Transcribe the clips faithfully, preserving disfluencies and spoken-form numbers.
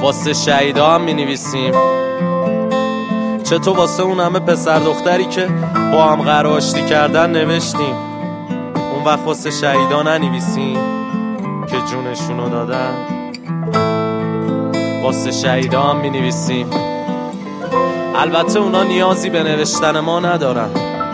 واسه شهیدا هم می‌نویسیم. چطور واسه اون همه پسر دختری که با هم قرار آشتی کردن نوشتیم، اون وقت واسه شهیدا ننویسیم که جونشونو دادن؟ واسه شهیدا هم می‌نویسیم. البته اونا نیازی به نوشتن ما ندارن،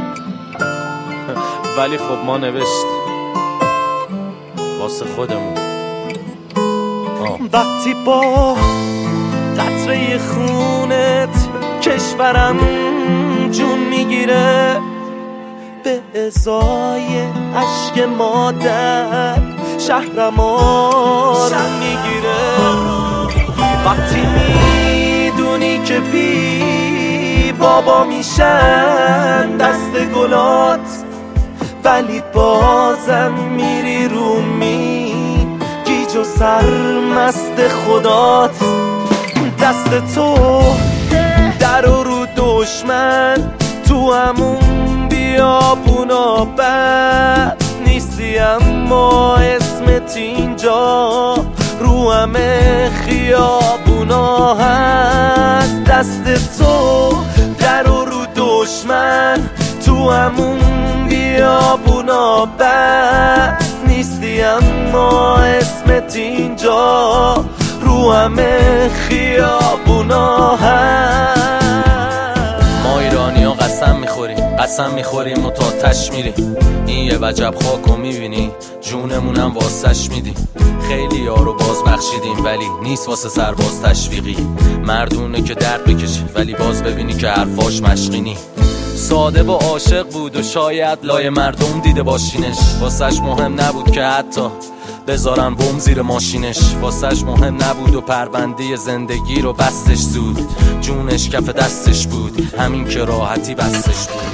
ولی خب ما نوشتیم واسه خودمون. آه. وقتی با قطره خونت کشورم جون میگیره، به ازای عشق مادر شهرم آرام میگیره. وقتی میدونی که بی بابا میشن دست گلات، ولی بازم میری رو می گیج و سرمست خدات. دست تو در و رو دشمن تو همون بیابونا بد نیستی، اما اسمت اینجا رو همه خیابونا هست. دست تو در و رو دشمن تو همون بیابونا بد نیستی، اما اسمت اینجا رو همه خیابونا هست. ما ایرانی ها قسم میخوریم قسم میخوریم و تا تش میریم. این یه وجب خاکو میبینی جونمونم واسش میدیم. خیلی ها رو باز بخشیدیم ولی نیست واسه سرباز تشویقی. مردونه که درد بکشه ولی باز ببینی که حرفاش مشقینی. ساده و عاشق بود و شاید لای مردم دیده باشینش. واسش مهم نبود که حتی بذارن بم زیر ماشینش. واسش مهم نبود و پرونده زندگی رو بستش زود. جونش کف دستش بود، همین که راحتی بستش بود.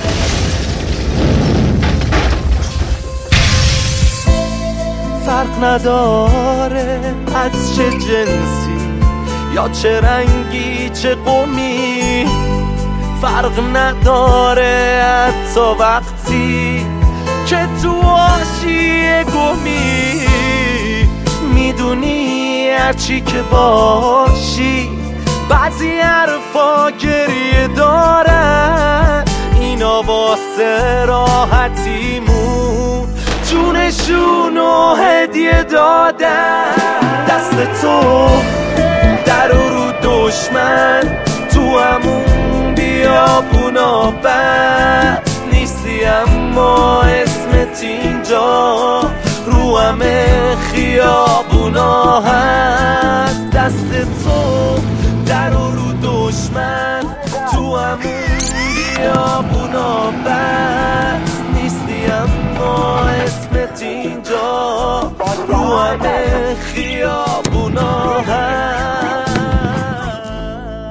فرق نداره از چه جنسی یا چه رنگی چه قومی، فرق نداره حتی وقتی که تو آشیه گمی. میدونی هرچی که باشی بعضی حرفا گریه دارن، اینا واسه راحتیمون جونشونو هدیه دادن. دست تو در و رو دشمن تو همون بیابونا بد نیستی، اما اسمت اینجا رو همه خیابونا هست. دست تو در و رو دشمن تو همون بیابونا